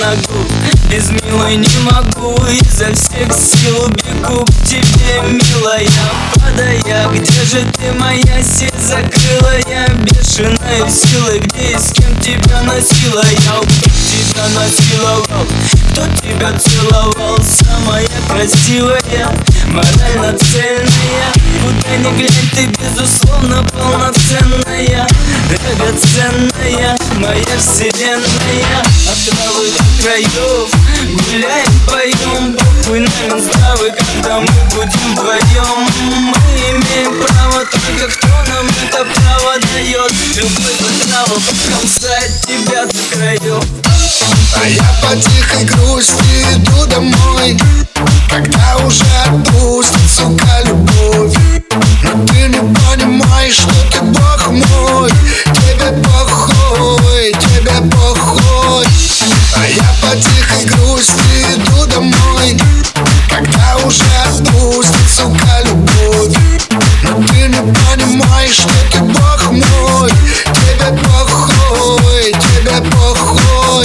на губ. Без милой не могу, изо всех сил бегу к тебе, милая. Падая, где же ты, моя сеть закрылая? Бешеной силой, где и с кем тебя носила я? Тебя насиловал, кто тебя целовал? Самая красивая, морально цельная. Куда ни глянь, ты безусловно полноценная, драгоценная, моя вселенная. От травы до краев гуляем, поем, похуй на менстравы, когда мы будем вдвоем. Мы имеем право, только кто нам это право дает? Любовь отрава покромсает тебя до краев. А я по тихой грусти иду домой, когда уже отпустит, сука, любовь. Но ты не понимаешь, что ты бог мой. Тебе похуй, тебе похуй. А я по тихой грусти иду домой, когда уже отпустит, сука, любовь. Но ты не понимаешь, что ты бог мой. Тебе похуй, тебе похуй.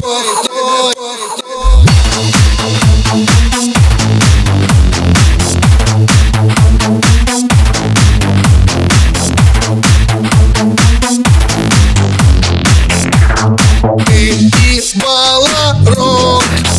Ты ебала рот.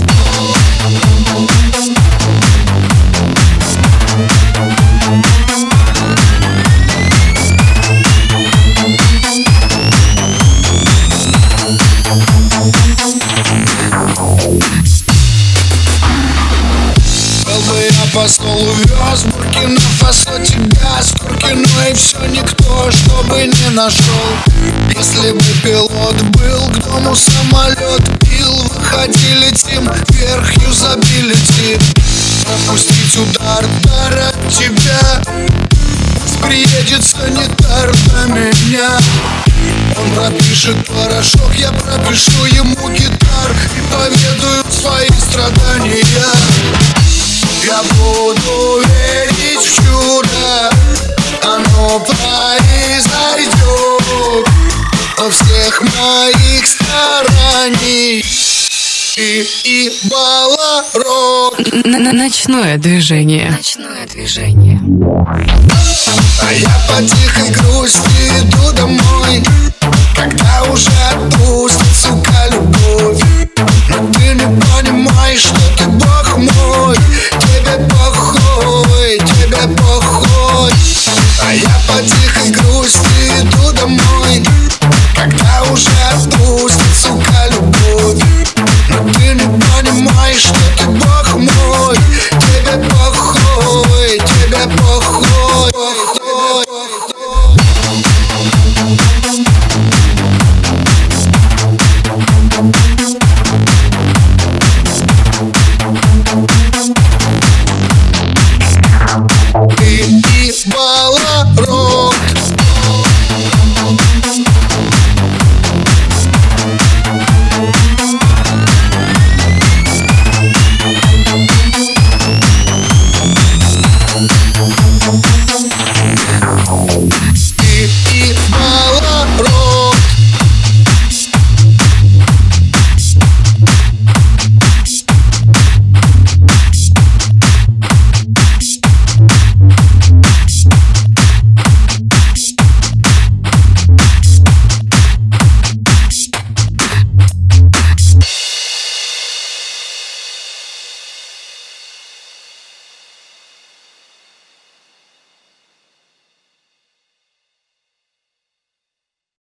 Был бы я посол, увез Буркина-Фасо тебя с Куркиной, все никто, чтобы не нашел. Если бы пилот был к дому самолет, пил, выходи, летим вверх, юзабилити. Пропустить удар, дарят тебя, пусть приедет санитар на меня. Он пропишет порошок, я пропишу ему гитар и поведаю свои страдания. Я буду верить в чудо, оно произойдет во всех моих стараний. И ебала рот. Ночное движение. Ночное движение. А я по тихой грусти иду домой, когда уже